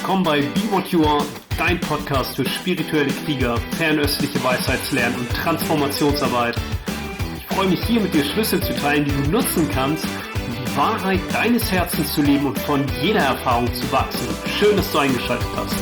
Willkommen bei Be What You Are, dein Podcast für spirituelle Krieger, fernöstliche Weisheitslernen und Transformationsarbeit. Ich freue mich hier mit dir Schlüssel zu teilen, die du nutzen kannst, um die Wahrheit deines Herzens zu leben und von jeder Erfahrung zu wachsen. Schön, dass du eingeschaltet hast.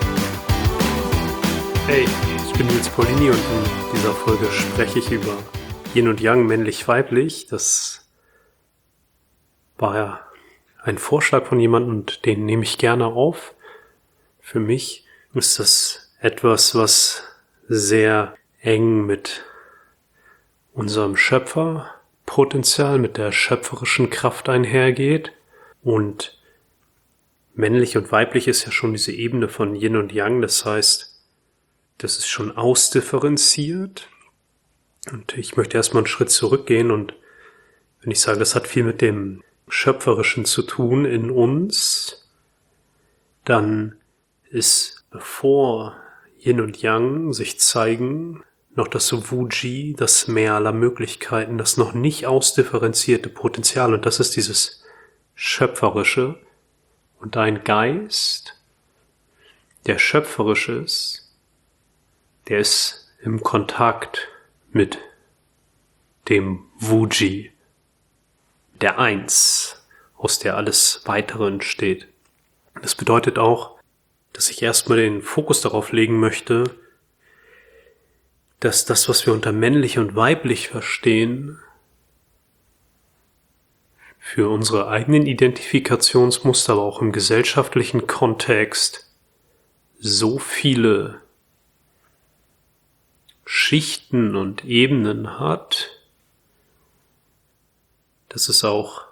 Hey, ich bin Nils Paulini und in dieser Folge spreche ich über Yin und Yang, männlich-weiblich. Das war ja ein Vorschlag von jemandem und den nehme ich gerne auf. Für mich ist das etwas, was sehr eng mit unserem Schöpferpotenzial, mit der schöpferischen Kraft einhergeht. Und männlich und weiblich ist ja schon diese Ebene von Yin und Yang. Das heißt, das ist schon ausdifferenziert. Und ich möchte erstmal einen Schritt zurückgehen und wenn ich sage, das hat viel mit dem Schöpferischen zu tun in uns, dann ist, bevor Yin und Yang sich zeigen, noch das Wuji, das Meer aller Möglichkeiten, das noch nicht ausdifferenzierte Potenzial. Und das ist dieses Schöpferische. Und dein Geist, der schöpferisch ist, der ist im Kontakt mit dem Wuji, der Eins, aus der alles Weitere entsteht. Das bedeutet auch, dass ich erstmal den Fokus darauf legen möchte, dass das, was wir unter männlich und weiblich verstehen, für unsere eigenen Identifikationsmuster, aber auch im gesellschaftlichen Kontext so viele Schichten und Ebenen hat, dass es auch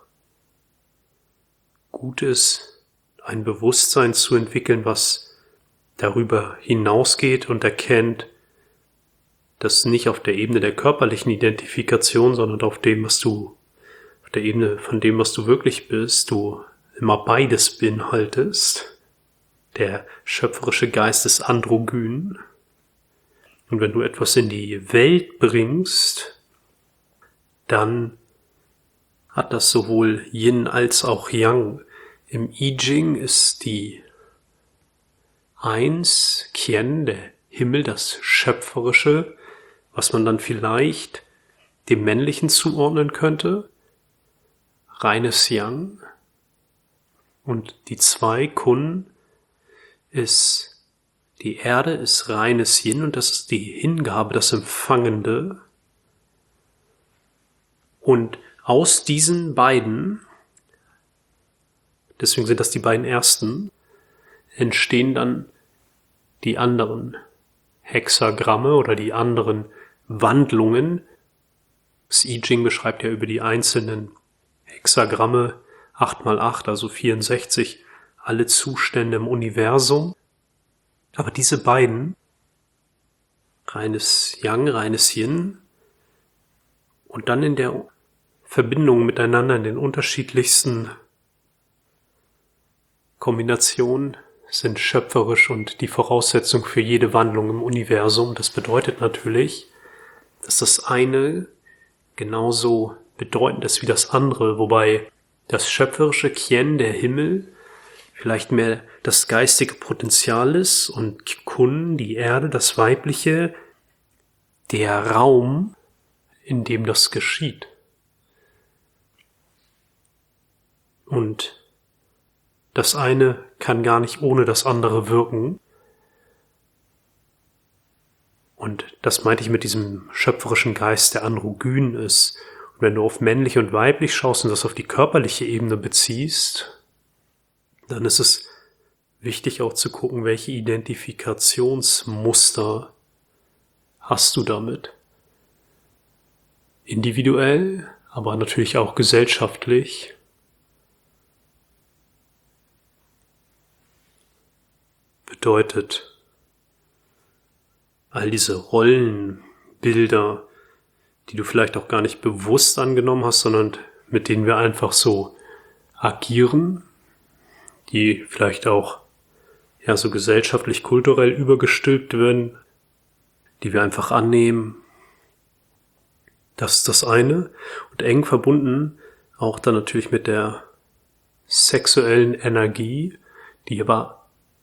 gut ist, ein Bewusstsein zu entwickeln, was darüber hinausgeht und erkennt, dass nicht auf der Ebene der körperlichen Identifikation, sondern auf der Ebene von dem, was du wirklich bist, du immer beides beinhaltest. Der schöpferische Geist ist androgyn. Und wenn du etwas in die Welt bringst, dann hat das sowohl Yin als auch Yang. Im I Ching ist die Eins, Qian, der Himmel, das Schöpferische, was man dann vielleicht dem Männlichen zuordnen könnte, reines Yang. Und die 2, Kun, ist die Erde, ist reines Yin und das ist die Hingabe, das Empfangende. Und aus diesen beiden, deswegen sind das die beiden ersten, entstehen dann die anderen Hexagramme oder die anderen Wandlungen. Das I Ching beschreibt ja über die einzelnen Hexagramme 8x8, also 64, alle Zustände im Universum. Aber diese beiden, reines Yang, reines Yin, und dann in der Verbindung miteinander in den unterschiedlichsten Kombinationen sind schöpferisch und die Voraussetzung für jede Wandlung im Universum. Das bedeutet natürlich, dass das eine genauso bedeutend ist wie das andere, wobei das schöpferische Qian, der Himmel, vielleicht mehr das geistige Potenzial ist und Kun, die Erde, das Weibliche, der Raum, in dem das geschieht. Und das eine kann gar nicht ohne das andere wirken. Und das meinte ich mit diesem schöpferischen Geist, der androgyn ist. Und wenn du auf männlich und weiblich schaust und das auf die körperliche Ebene beziehst, dann ist es wichtig auch zu gucken, welche Identifikationsmuster hast du damit. Individuell, aber natürlich auch gesellschaftlich. Bedeutet, all diese Rollenbilder, die du vielleicht auch gar nicht bewusst angenommen hast, sondern mit denen wir einfach so agieren, die vielleicht auch so gesellschaftlich, kulturell übergestülpt werden, die wir einfach annehmen. Das ist das eine. Und eng verbunden auch dann natürlich mit der sexuellen Energie, die aber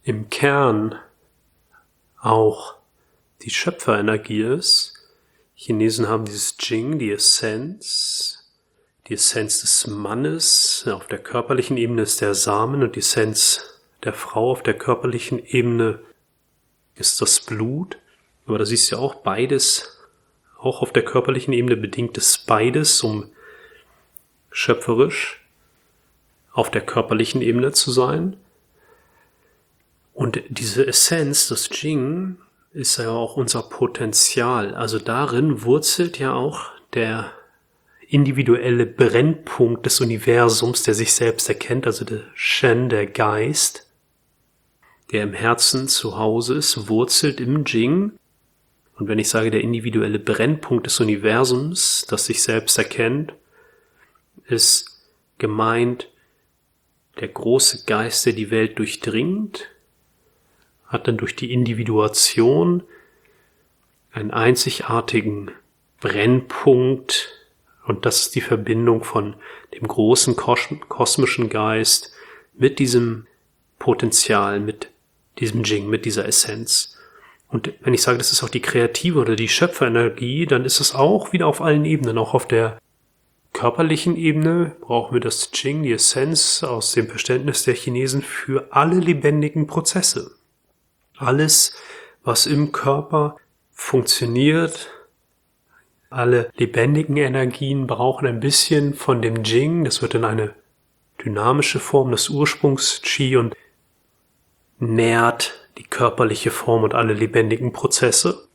im Kern auch die Schöpferenergie ist. Chinesen haben dieses Jing, die Essenz des Mannes. Auf der körperlichen Ebene ist der Samen und die Essenz der Frau auf der körperlichen Ebene ist das Blut. Aber da siehst du ja auch beides, auch auf der körperlichen Ebene bedingt es beides, um schöpferisch auf der körperlichen Ebene zu sein. Und diese Essenz, das Jing, ist ja auch unser Potenzial. Also darin wurzelt ja auch der individuelle Brennpunkt des Universums, der sich selbst erkennt, also der Shen, der Geist, der im Herzen zu Hause ist, wurzelt im Jing. Und wenn ich sage, der individuelle Brennpunkt des Universums, das sich selbst erkennt, ist gemeint der große Geist, der die Welt durchdringt, hat dann durch die Individuation einen einzigartigen Brennpunkt, und das ist die Verbindung von dem großen kosmischen Geist mit diesem Potenzial, mit diesem Jing, mit dieser Essenz. Und wenn ich sage, das ist auch die kreative oder die Schöpferenergie, dann ist es auch wieder auf allen Ebenen, auch auf der körperlichen Ebene brauchen wir das Jing, die Essenz aus dem Verständnis der Chinesen für alle lebendigen Prozesse. Alles, was im Körper funktioniert, alle lebendigen Energien brauchen ein bisschen von dem Jing. Das wird in eine dynamische Form des Ursprungs Qi und nährt die körperliche Form und alle lebendigen Prozesse.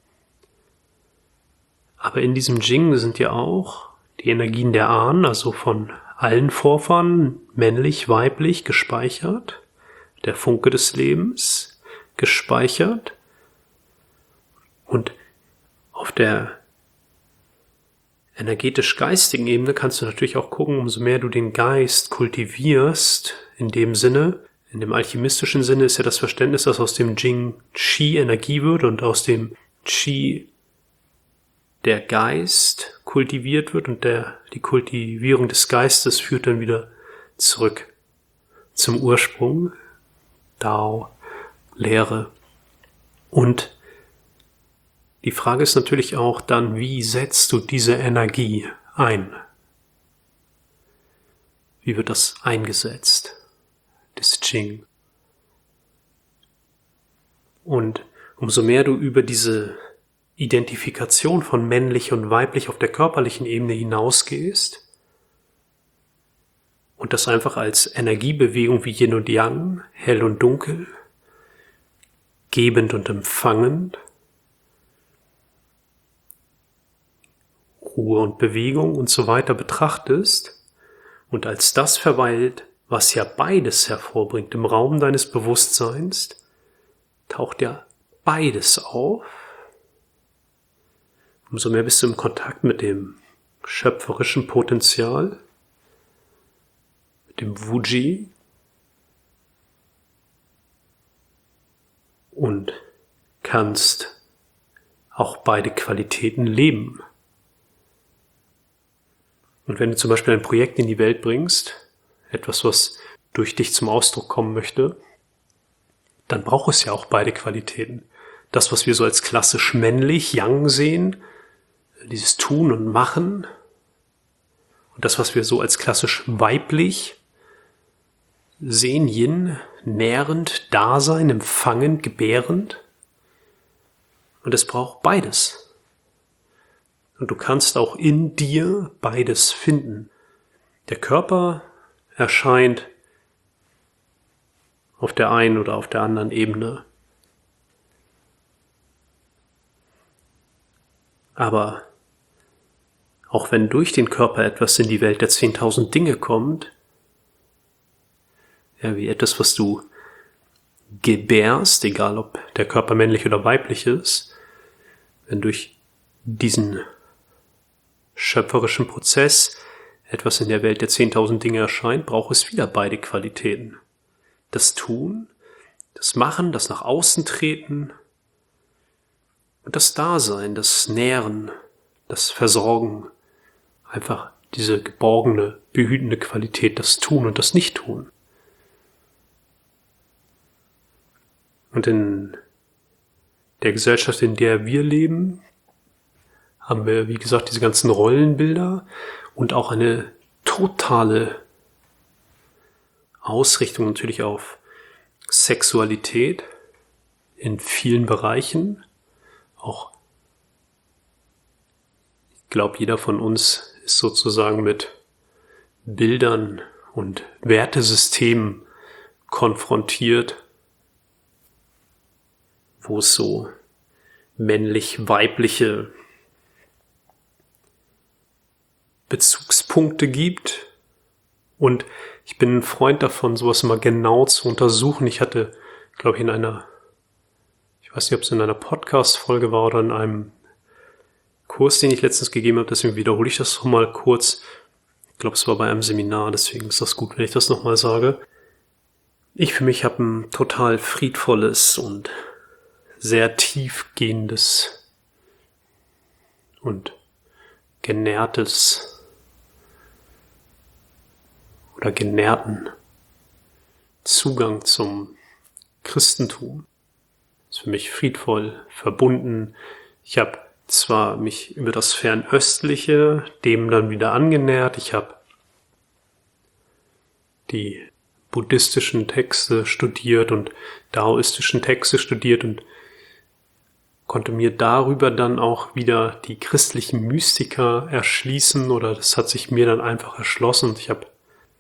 Aber in diesem Jing sind ja auch die Energien der Ahnen, also von allen Vorfahren, männlich, weiblich, gespeichert. Der Funke des Lebens, gespeichert. Und auf der energetisch-geistigen Ebene kannst du natürlich auch gucken, umso mehr du den Geist kultivierst, in dem Sinne, in dem alchemistischen Sinne ist ja das Verständnis, dass aus dem Jing Qi Energie wird und aus dem Qi der Geist kultiviert wird und die Kultivierung des Geistes führt dann wieder zurück zum Ursprung, Dao, Lehre. Und die Frage ist natürlich auch dann, wie setzt du diese Energie ein? Wie wird das eingesetzt? Das Jing. Und umso mehr du über diese Identifikation von männlich und weiblich auf der körperlichen Ebene hinausgehst und das einfach als Energiebewegung wie Yin und Yang, hell und dunkel, gebend und empfangend, Ruhe und Bewegung und so weiter betrachtest und als das verweilt, was ja beides hervorbringt im Raum deines Bewusstseins, taucht ja beides auf. Umso mehr bist du im Kontakt mit dem schöpferischen Potenzial, mit dem Wuji und kannst auch beide Qualitäten leben. Und wenn du zum Beispiel ein Projekt in die Welt bringst, etwas, was durch dich zum Ausdruck kommen möchte, dann braucht es ja auch beide Qualitäten. Das, was wir so als klassisch männlich, Yang sehen, dieses Tun und Machen, und das, was wir so als klassisch weiblich sehen, Yin, nährend, Dasein, empfangend, gebärend. Und es braucht beides. Und du kannst auch in dir beides finden. Der Körper erscheint auf der einen oder auf der anderen Ebene. Aber auch wenn durch den Körper etwas in die Welt der 10.000 Dinge kommt, ja, wie etwas, was du gebärst, egal ob der Körper männlich oder weiblich ist, wenn durch diesen schöpferischen Prozess etwas in der Welt der 10.000 Dinge erscheint, braucht es wieder beide Qualitäten. Das Tun, das Machen, das nach außen treten und das Dasein, das Nähren, das Versorgen, einfach diese geborgene, behütende Qualität, das Tun und das Nicht-Tun. Und in der Gesellschaft, in der wir leben, haben wir, wie gesagt, diese ganzen Rollenbilder und auch eine totale Ausrichtung natürlich auf Sexualität in vielen Bereichen. Auch, ich glaube, jeder von uns ist sozusagen mit Bildern und Wertesystemen konfrontiert, wo es so männlich-weibliche Bezugspunkte gibt. Und ich bin ein Freund davon, sowas mal genau zu untersuchen. Ich hatte, glaube ich, ich weiß nicht, ob es in einer Podcast-Folge war oder in einem Kurs, den ich letztens gegeben habe, deswegen wiederhole ich das nochmal kurz. Ich glaube, es war bei einem Seminar, deswegen ist das gut, wenn ich das nochmal sage. Ich für mich habe ein total friedvolles und sehr tiefgehendes und genährtes oder genährten Zugang zum Christentum. Ist für mich friedvoll, verbunden. Ich habe zwar mich über das Fernöstliche dem dann wieder angenähert. Ich habe die buddhistischen Texte studiert und daoistischen Texte studiert und konnte mir darüber dann auch wieder die christlichen Mystiker erschließen, oder das hat sich mir dann einfach erschlossen. Und ich habe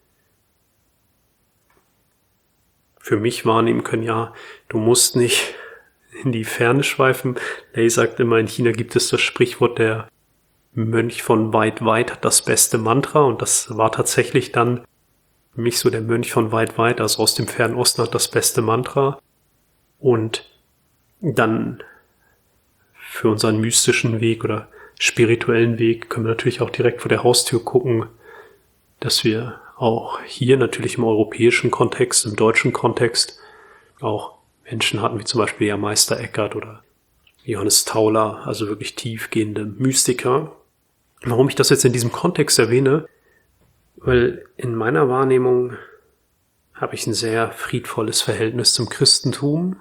für mich wahrnehmen können, ja, du musst nicht in die Ferne schweifen. Lei sagt immer, in China gibt es das Sprichwort, der Mönch von weit hat das beste Mantra, und das war tatsächlich dann für mich so, der Mönch von weit, also aus dem fernen Osten, hat das beste Mantra. Und dann für unseren mystischen Weg oder spirituellen Weg können wir natürlich auch direkt vor der Haustür gucken, dass wir auch hier natürlich im europäischen Kontext, im deutschen Kontext auch Menschen hatten, wie zum Beispiel ja Meister Eckhart oder Johannes Tauler, also wirklich tiefgehende Mystiker. Warum ich das jetzt in diesem Kontext erwähne? Weil in meiner Wahrnehmung habe ich ein sehr friedvolles Verhältnis zum Christentum.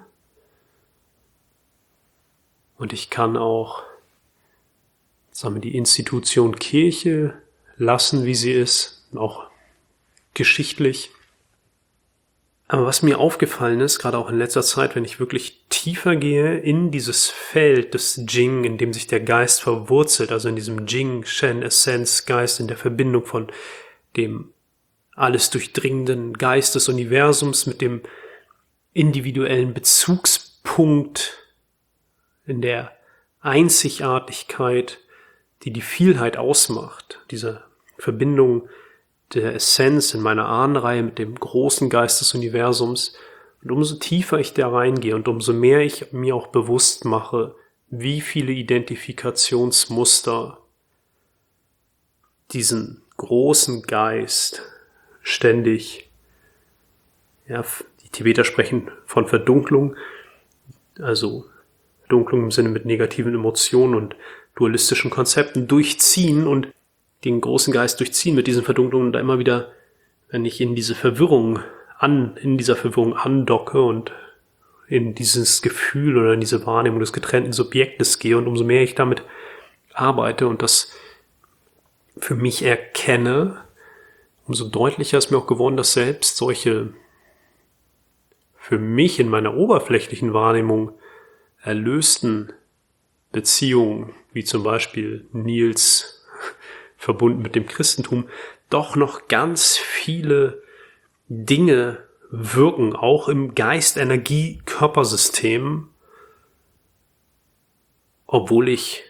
Und ich kann auch, sagen wir, die Institution Kirche lassen, wie sie ist, auch geschichtlich. Aber was mir aufgefallen ist, gerade auch in letzter Zeit, wenn ich wirklich tiefer gehe in dieses Feld des Jing, in dem sich der Geist verwurzelt, also in diesem Jing, Shen, Essenz, Geist, in der Verbindung von dem alles durchdringenden Geist des Universums mit dem individuellen Bezugspunkt, in der Einzigartigkeit, die die Vielheit ausmacht, diese Verbindung der Essenz in meiner Ahnenreihe mit dem großen Geist des Universums. Und umso tiefer ich da reingehe und umso mehr ich mir auch bewusst mache, wie viele Identifikationsmuster diesen großen Geist ständig, ja, die Tibeter sprechen von Verdunklung, also Verdunklung im Sinne mit negativen Emotionen und dualistischen Konzepten durchziehen und den großen Geist durchziehen mit diesen Verdunklungen, und da immer wieder, wenn ich in dieser Verwirrung andocke und in dieses Gefühl oder in diese Wahrnehmung des getrennten Subjektes gehe, und umso mehr ich damit arbeite und das für mich erkenne, umso deutlicher ist mir auch geworden, dass selbst solche für mich in meiner oberflächlichen Wahrnehmung erlösten Beziehungen, wie zum Beispiel Nils verbunden mit dem Christentum, doch noch ganz viele Dinge wirken, auch im Geist-Energie-Körpersystem, obwohl ich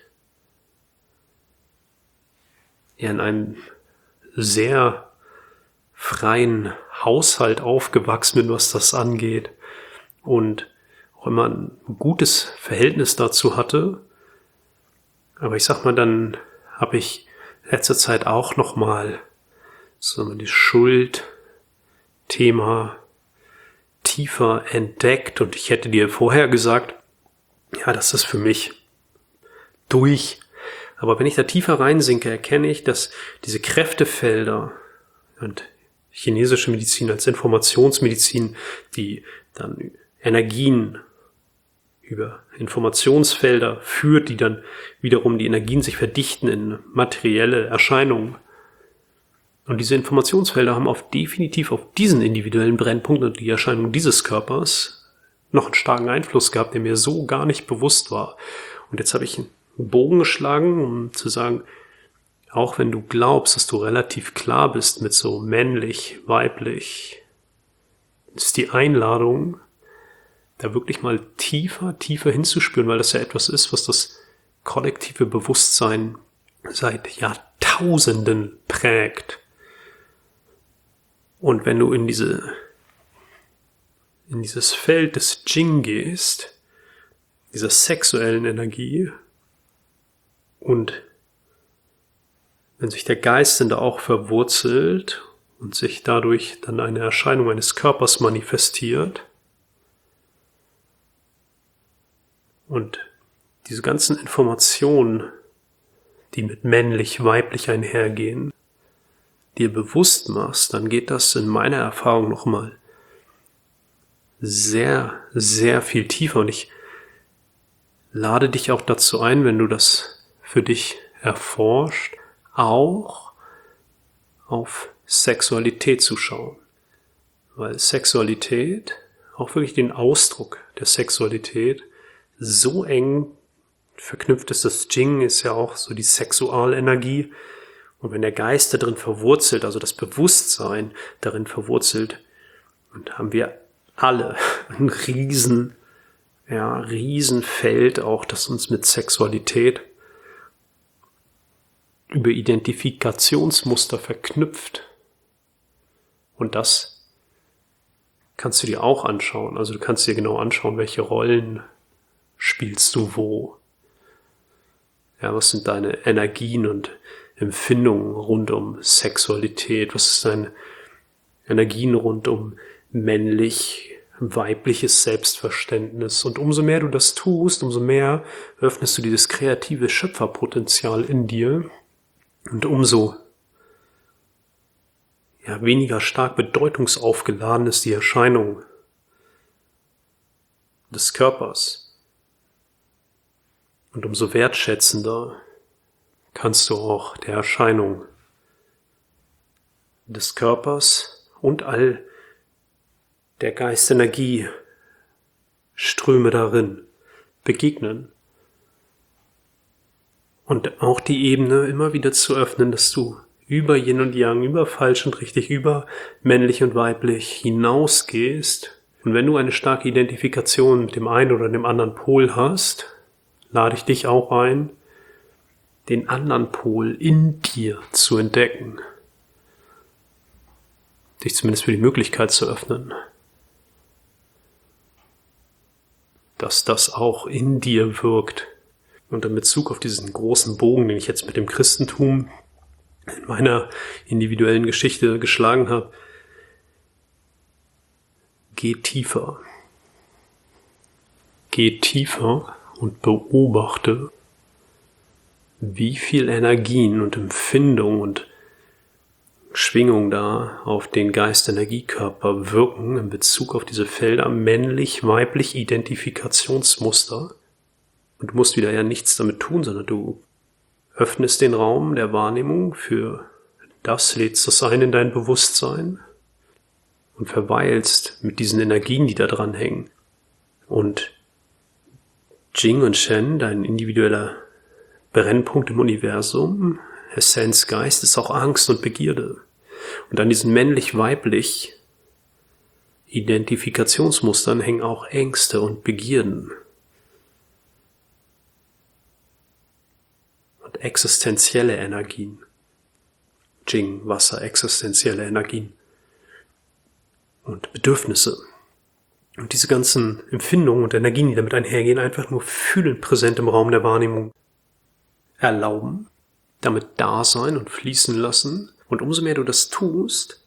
ja in einem sehr freien Haushalt aufgewachsen bin, was das angeht, und auch immer ein gutes Verhältnis dazu hatte. Aber ich sag mal, dann habe ich letzter Zeit auch nochmal so das Schuldthema tiefer entdeckt, und ich hätte dir vorher gesagt, ja, das ist für mich durch. Aber wenn ich da tiefer reinsinke, erkenne ich, dass diese Kräftefelder und chinesische Medizin als Informationsmedizin, die dann Energien über Informationsfelder führt, die dann wiederum die Energien sich verdichten in materielle Erscheinungen. Und diese Informationsfelder haben definitiv auf diesen individuellen Brennpunkt und die Erscheinung dieses Körpers noch einen starken Einfluss gehabt, der mir so gar nicht bewusst war. Und jetzt habe ich einen Bogen geschlagen, um zu sagen, auch wenn du glaubst, dass du relativ klar bist mit so männlich, weiblich, ist die Einladung, da wirklich mal tiefer hinzuspüren, weil das ja etwas ist, was das kollektive Bewusstsein seit Jahrtausenden prägt. Und wenn du in dieses Feld des Jing gehst, dieser sexuellen Energie, und wenn sich der Geist da auch verwurzelt und sich dadurch dann eine Erscheinung eines Körpers manifestiert, und diese ganzen Informationen, die mit männlich, weiblich einhergehen, dir bewusst machst, dann geht das in meiner Erfahrung nochmal sehr, sehr viel tiefer. Und ich lade dich auch dazu ein, wenn du das für dich erforscht, auch auf Sexualität zu schauen. Weil Sexualität, auch wirklich den Ausdruck der Sexualität, so eng verknüpft ist. Das Jing ist ja auch so die Sexualenergie. Und wenn der Geist da drin verwurzelt, also das Bewusstsein darin verwurzelt, und haben wir alle ein Riesenfeld auch, das uns mit Sexualität über Identifikationsmuster verknüpft. Und das kannst du dir auch anschauen. Also du kannst dir genau anschauen, welche Rollen spielst du wo. Ja, was sind deine Energien und Empfindungen rund um Sexualität? Was ist deine Energien rund um männlich, weibliches Selbstverständnis? Und umso mehr du das tust, umso mehr öffnest du dieses kreative Schöpferpotenzial in dir und umso weniger stark bedeutungsaufgeladen ist die Erscheinung des Körpers. Und umso wertschätzender kannst du auch der Erscheinung des Körpers und all der Geistenergieströme darin begegnen. Und auch die Ebene immer wieder zu öffnen, dass du über Yin und Yang, über falsch und richtig, über männlich und weiblich hinausgehst. Und wenn du eine starke Identifikation mit dem einen oder dem anderen Pol hast, lade ich dich auch ein, den anderen Pol in dir zu entdecken. Dich zumindest für die Möglichkeit zu öffnen, dass das auch in dir wirkt. Und in Bezug auf diesen großen Bogen, den ich jetzt mit dem Christentum in meiner individuellen Geschichte geschlagen habe, geh tiefer. Geh tiefer und beobachte, wie viel Energien und Empfindung und Schwingung da auf den Geist-Energiekörper wirken in Bezug auf diese Felder männlich-weiblich Identifikationsmuster. Und du musst wieder nichts damit tun, sondern du öffnest den Raum der Wahrnehmung für das, lädst das ein in dein Bewusstsein und verweilst mit diesen Energien, die da dran hängen. Und Jing und Shen, dein individueller Brennpunkt im Universum, Essenz, Geist, ist auch Angst und Begierde. Und an diesen männlich-weiblich Identifikationsmustern hängen auch Ängste und Begierden. Und existenzielle Energien. Jing, Wasser, existenzielle Energien. Und Bedürfnisse. Und diese ganzen Empfindungen und Energien, die damit einhergehen, einfach nur fühlend präsent im Raum der Wahrnehmung erlauben, damit da sein und fließen lassen. Und umso mehr du das tust,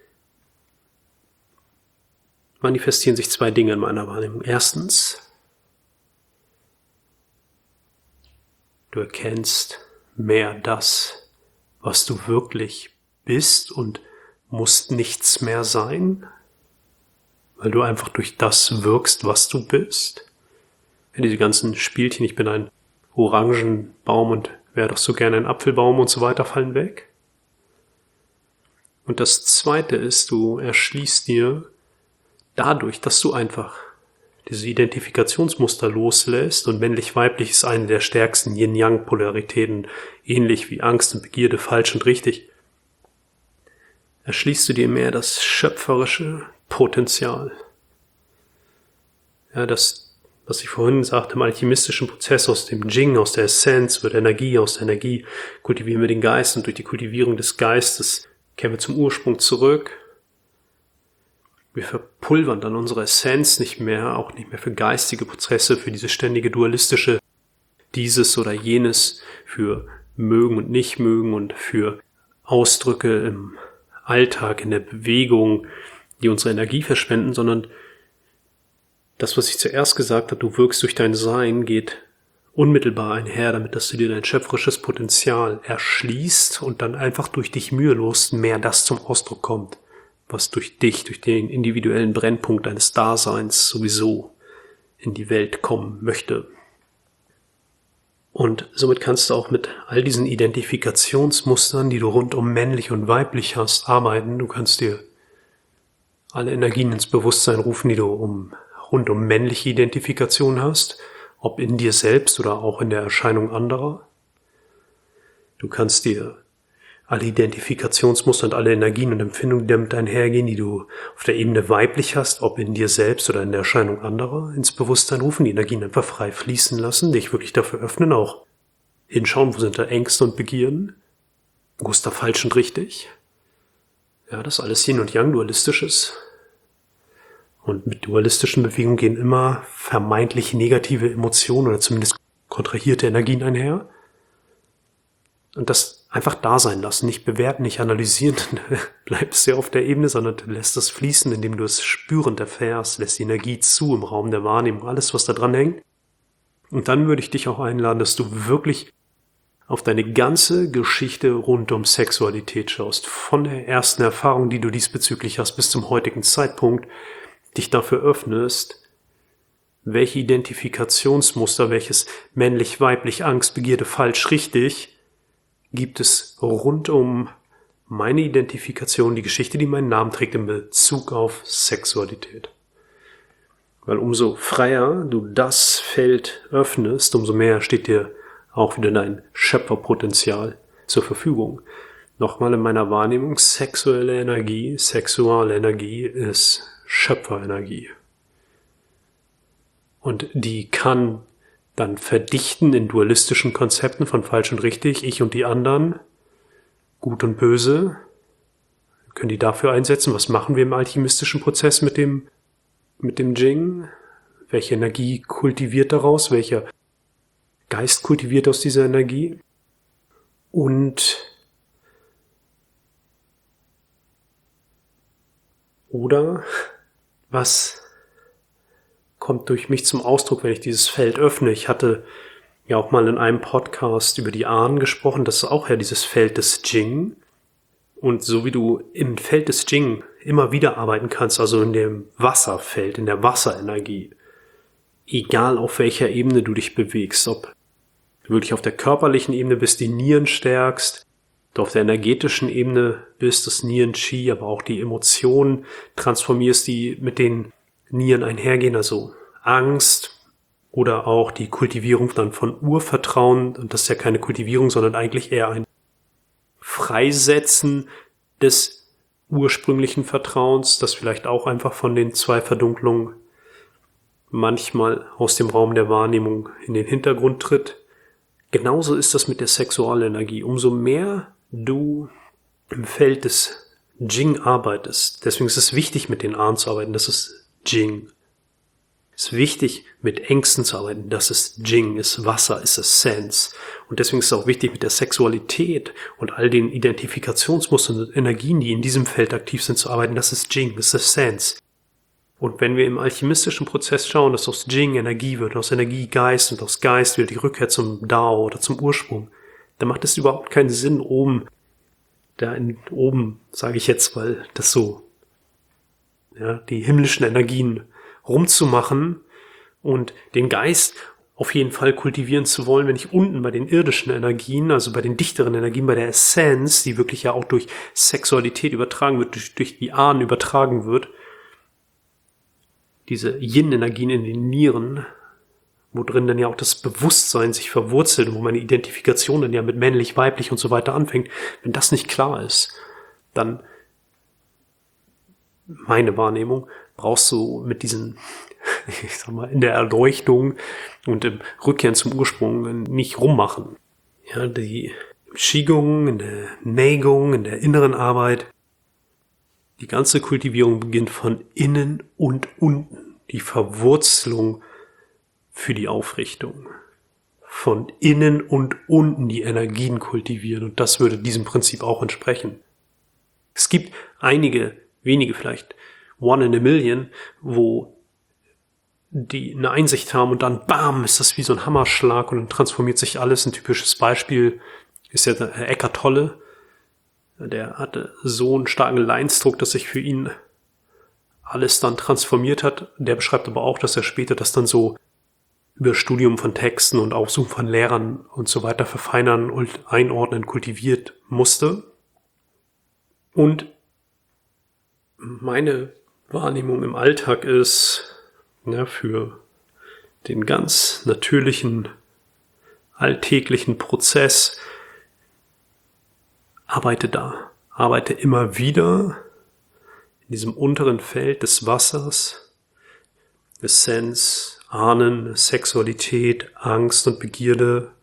manifestieren sich zwei Dinge in meiner Wahrnehmung. Erstens, du erkennst mehr das, was du wirklich bist und musst nichts mehr sein, weil du einfach durch das wirkst, was du bist. diese ganzen Spielchen, ich bin ein Orangenbaum und wäre doch so gerne ein Apfelbaum und so weiter, fallen weg. Und das Zweite ist, du erschließt dir dadurch, dass du einfach diese Identifikationsmuster loslässt, und männlich-weiblich ist eine der stärksten Yin-Yang-Polaritäten, ähnlich wie Angst und Begierde, falsch und richtig, erschließt du dir mehr das schöpferische Potenzial. Ja, das, was ich vorhin sagte, im alchemistischen Prozess aus dem Jing, aus der Essenz wird Energie, aus der Energie kultivieren wir den Geist, und durch die Kultivierung des Geistes kehren wir zum Ursprung zurück. Wir verpulvern dann unsere Essenz nicht mehr, auch nicht mehr für geistige Prozesse, für diese ständige dualistische dieses oder jenes, für mögen und nicht mögen und für Ausdrücke im Alltag, in der Bewegung, die unsere Energie verschwenden, sondern das, was ich zuerst gesagt habe, du wirkst durch dein Sein, geht unmittelbar einher damit, dass du dir dein schöpferisches Potenzial erschließt und dann einfach durch dich mühelos mehr das zum Ausdruck kommt, was durch dich, durch den individuellen Brennpunkt deines Daseins sowieso in die Welt kommen möchte. Und somit kannst du auch mit all diesen Identifikationsmustern, die du rund um männlich und weiblich hast, arbeiten. Du kannst dir alle Energien ins Bewusstsein rufen, die du rund um männliche Identifikation hast, ob in dir selbst oder auch in der Erscheinung anderer. Du kannst dir alle Identifikationsmuster und alle Energien und Empfindungen, die damit einhergehen, die du auf der Ebene weiblich hast, ob in dir selbst oder in der Erscheinung anderer, ins Bewusstsein rufen, die Energien einfach frei fließen lassen, dich wirklich dafür öffnen, auch hinschauen, wo sind da Ängste und Begierden, wo ist da falsch und richtig. Ja, das ist alles Yin und Yang, dualistisches. Und mit dualistischen Bewegungen gehen immer vermeintlich negative Emotionen oder zumindest kontrahierte Energien einher. Und das einfach da sein lassen, nicht bewerten, nicht analysieren, dann bleibst du ja auf der Ebene, sondern du lässt es fließen, indem du es spürend erfährst, lässt die Energie zu im Raum der Wahrnehmung, alles, was da dran hängt. Und dann würde ich dich auch einladen, dass du wirklich auf deine ganze Geschichte rund um Sexualität schaust, von der ersten Erfahrung, die du diesbezüglich hast, bis zum heutigen Zeitpunkt, dich dafür öffnest, welche Identifikationsmuster, welches männlich, weiblich, Angst, Begierde, falsch, richtig, gibt es rund um meine Identifikation, die Geschichte, die meinen Namen trägt in Bezug auf Sexualität. Weil umso freier du das Feld öffnest, umso mehr steht dir auch wieder dein Schöpferpotenzial zur Verfügung. Nochmal in meiner Wahrnehmung, sexuelle Energie, sexuale Energie ist Schöpferenergie. Und die kann dann verdichten in dualistischen Konzepten von falsch und richtig, ich und die anderen, gut und böse. Wir können die dafür einsetzen. Was machen wir im alchemistischen Prozess mit dem Jing? Welche Energie kultiviert daraus? Welcher Geist kultiviert aus dieser Energie? Oder was kommt durch mich zum Ausdruck, wenn ich dieses Feld öffne? Ich hatte ja auch mal in einem Podcast über die Ahnen gesprochen, das ist auch ja dieses Feld des Jing. Und so wie du im Feld des Jing immer wieder arbeiten kannst, also in dem Wasserfeld, in der Wasserenergie, egal auf welcher Ebene du dich bewegst, ob du wirklich auf der körperlichen Ebene bist, die Nieren stärkst, du auf der energetischen Ebene bist, das Nieren-Chi, aber auch die Emotionen transformierst, die mit den Nieren einhergehen, also Angst oder auch die Kultivierung dann von Urvertrauen. Und das ist ja keine Kultivierung, sondern eigentlich eher ein Freisetzen des ursprünglichen Vertrauens, das vielleicht auch einfach von den zwei Verdunklungen manchmal aus dem Raum der Wahrnehmung in den Hintergrund tritt. Genauso ist das mit der Sexualenergie. Umso mehr du im Feld des Jing arbeitest, deswegen ist es wichtig, mit den Ahnen zu arbeiten, das ist Jing. Es ist wichtig, mit Ängsten zu arbeiten, das ist Jing, ist Wasser, ist Essenz. Und deswegen ist es auch wichtig, mit der Sexualität und all den Identifikationsmustern und Energien, die in diesem Feld aktiv sind, zu arbeiten, das ist Jing, das ist Essenz. Und wenn wir im alchemistischen Prozess schauen, dass aus Jing Energie wird, aus Energie Geist und aus Geist wieder die Rückkehr zum Dao oder zum Ursprung, dann macht es überhaupt keinen Sinn, oben, sage ich jetzt, weil das so, ja, die himmlischen Energien rumzumachen und den Geist auf jeden Fall kultivieren zu wollen, wenn ich unten bei den irdischen Energien, also bei den dichteren Energien, bei der Essenz, die wirklich ja auch durch Sexualität übertragen wird, durch die Ahnen übertragen wird, diese Yin-Energien in den Nieren, wo drin dann ja auch das Bewusstsein sich verwurzelt und wo meine Identifikation dann ja mit männlich, weiblich und so weiter anfängt, wenn das nicht klar ist, dann, meine Wahrnehmung, brauchst du mit diesen, ich sag mal, in der Erleuchtung und im Rückkehren zum Ursprung nicht rummachen. Ja, die Qigong, in der Neigung, in der inneren Arbeit, die ganze Kultivierung beginnt von innen und unten. Die Verwurzelung für die Aufrichtung. Von innen und unten die Energien kultivieren. Und das würde diesem Prinzip auch entsprechen. Es gibt einige, wenige vielleicht, one in a million, wo die eine Einsicht haben und dann bam, ist das wie so ein Hammerschlag und dann transformiert sich alles. Ein typisches Beispiel ist ja der Eckhart Tolle. Der hatte so einen starken Leidensdruck, dass sich für ihn alles dann transformiert hat. Der beschreibt aber auch, dass er später das dann so über Studium von Texten und Aufsuchen von Lehrern und so weiter verfeinern und einordnen, kultiviert musste. Und meine Wahrnehmung im Alltag ist, ja, für den ganz natürlichen, alltäglichen Prozess, arbeite immer wieder in diesem unteren Feld des Wassers, Essenz, Ahnen, Sexualität, Angst und Begierde,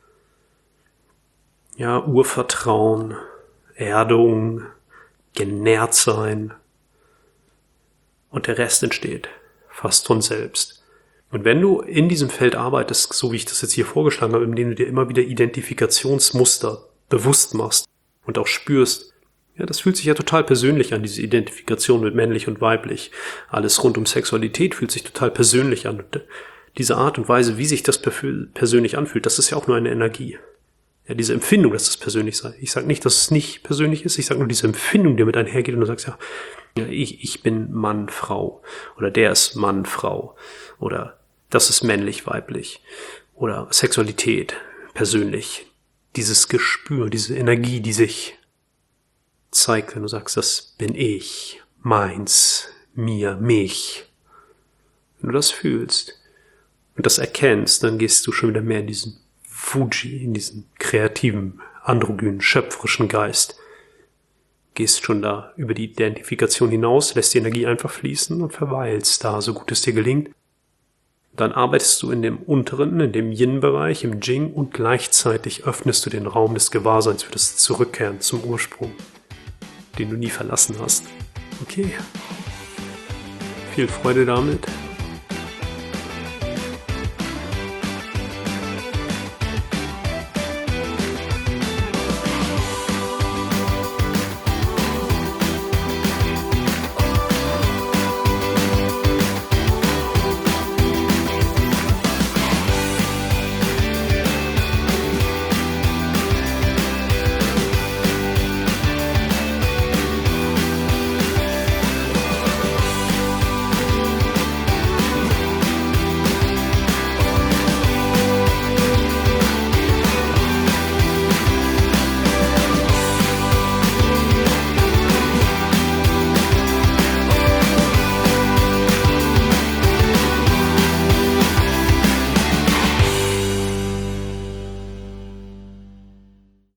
ja, Urvertrauen, Erdung, genährt sein und der Rest entsteht fast von selbst. Und wenn du in diesem Feld arbeitest, so wie ich das jetzt hier vorgeschlagen habe, indem du dir immer wieder Identifikationsmuster bewusst machst und auch spürst, ja, das fühlt sich ja total persönlich an, diese Identifikation mit männlich und weiblich. Alles rund um Sexualität fühlt sich total persönlich an. Und diese Art und Weise, wie sich das persönlich anfühlt, das ist ja auch nur eine Energie. Ja, diese Empfindung, dass es persönlich sei. Ich sage nicht, dass es nicht persönlich ist, ich sage nur diese Empfindung, die mit einhergeht und du sagst, ja, ich bin Mann, Frau oder der ist Mann, Frau oder das ist männlich, weiblich oder Sexualität, persönlich. Dieses Gespür, diese Energie, die sich zeigt, wenn du sagst, das bin ich, meins, mir, mich. Wenn du das fühlst und das erkennst, dann gehst du schon wieder mehr in diesen Fuji, in diesen kreativen, androgynen, schöpferischen Geist. Gehst schon da über die Identifikation hinaus, lässt die Energie einfach fließen und verweilst da, so gut es dir gelingt. Dann arbeitest du in dem unteren, in dem Yin-Bereich, im Jing und gleichzeitig öffnest du den Raum des Gewahrseins für das Zurückkehren zum Ursprung, den du nie verlassen hast. Okay. Viel Freude damit.